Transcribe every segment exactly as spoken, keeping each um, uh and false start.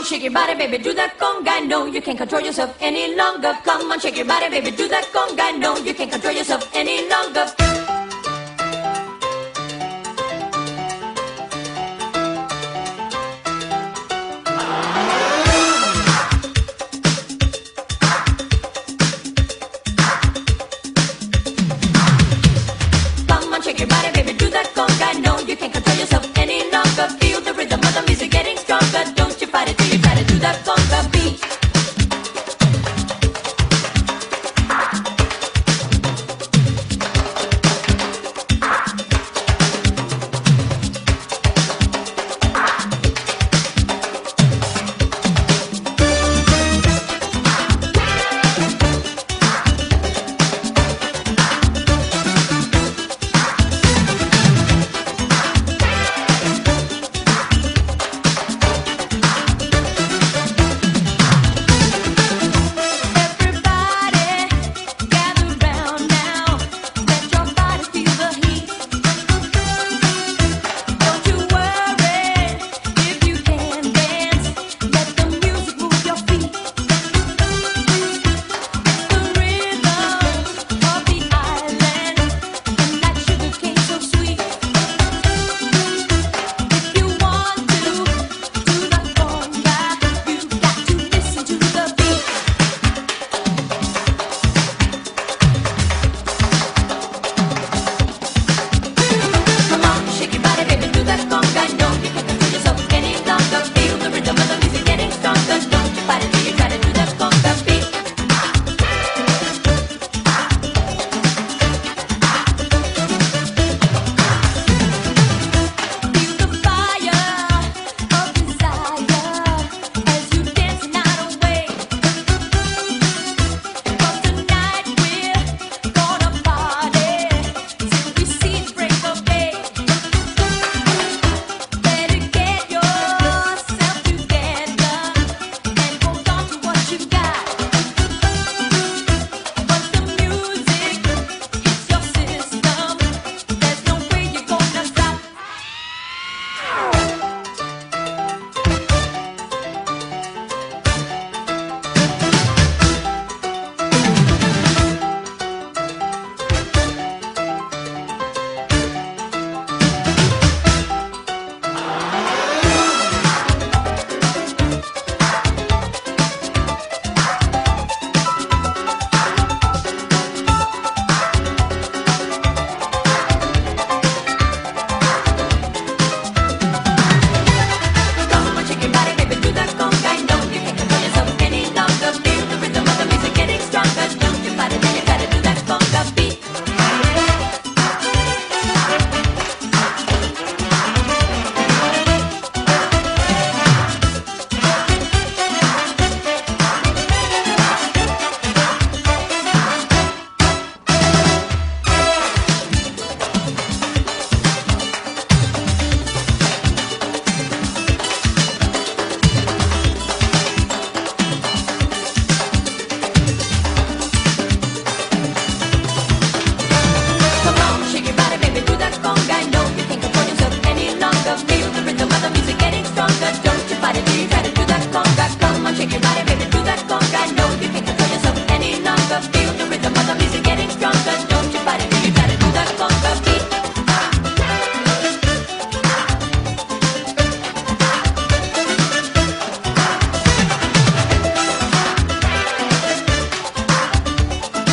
on, shake your body, baby, do that conga. No, you can't control yourself any longer. Come on, shake your body, baby, do that conga. No, you can't control yourself any longer. Come on, shake your body, baby, do that conga. No, you can't control yourself any longer. Feel the rhythm of the music getting stronger. Don't you fight it till you try to do that conga beat.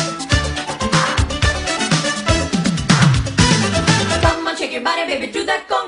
Shake your body, baby, do that.